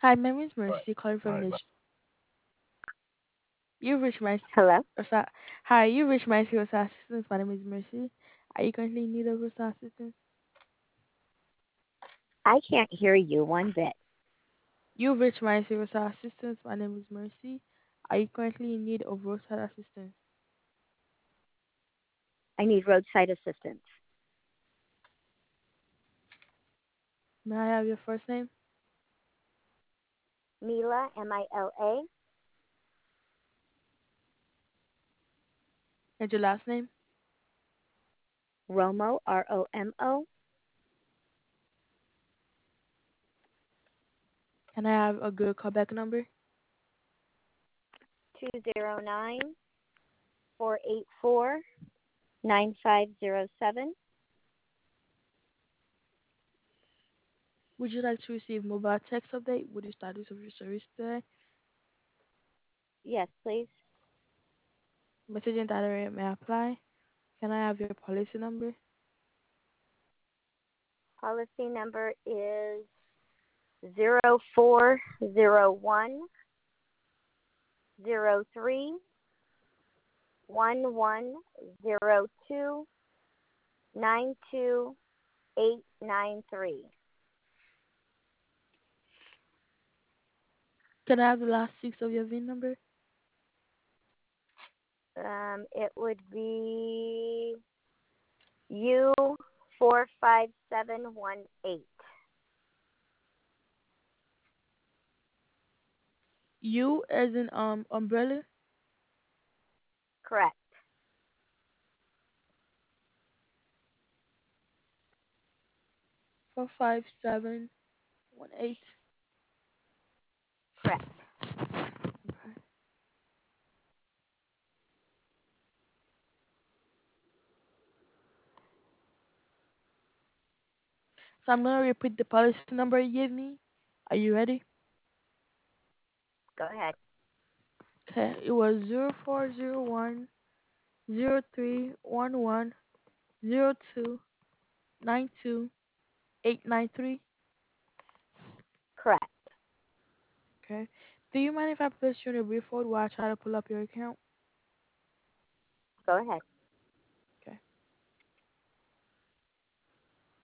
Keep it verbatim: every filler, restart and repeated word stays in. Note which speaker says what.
Speaker 1: Hi, my name is Mercy, calling from the. You reached my.
Speaker 2: Hello?
Speaker 1: Asa- Hi, you reached my serious assistance. My name is Mercy. Are you currently in need of roadside assistance?
Speaker 2: I can't hear you one bit.
Speaker 1: You reached my serious assistance. My name is Mercy. Are you currently in need of roadside assistance?
Speaker 2: I need roadside assistance.
Speaker 1: May I have your first name
Speaker 2: Mila, M I L A,
Speaker 1: and your last name?
Speaker 2: Romo, R O M O,
Speaker 1: Can I have a good callback number?
Speaker 2: two zero nine, four eight four, nine five zero seven.
Speaker 1: Would you like to receive mobile text update with the status of your service today?
Speaker 2: Yes, please.
Speaker 1: Messaging data rate may apply. Can I have your policy number?
Speaker 2: Policy number is zero four zero one zero three one one zero two nine two eight nine three.
Speaker 1: Can I have the last six of your V I N number?
Speaker 2: Um, it would be U four five seven one eight.
Speaker 1: U as in um umbrella.
Speaker 2: Correct.
Speaker 1: Four five seven one eight.
Speaker 2: Correct.
Speaker 1: Okay. So I'm gonna repeat the policy number you gave me. Are you ready?
Speaker 2: Go ahead.
Speaker 1: Okay, it was zero four zero one zero three one one zero two nine two eight nine three.
Speaker 2: Correct.
Speaker 1: Okay. Do you mind if I place you on a brief hold while I try to pull up your account?
Speaker 2: Go ahead.